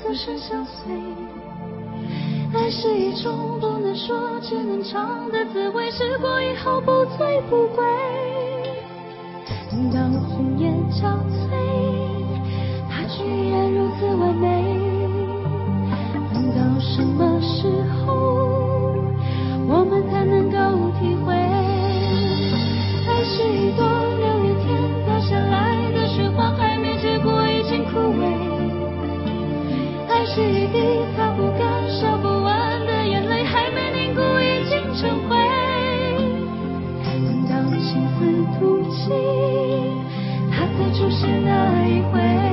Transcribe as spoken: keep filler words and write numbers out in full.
无声相随。爱是一种不能说只能尝的滋味，试过以后不醉不归。等到枫叶憔悴，它居然如此完美。等到什么时候我们才能够体会，爱是一朵六月天掉下来的雪花，还没结果已经枯萎。爱是一滴擦不干烧不完的眼泪，还没凝固已经成灰。等到情丝吐气，它才出现那一回。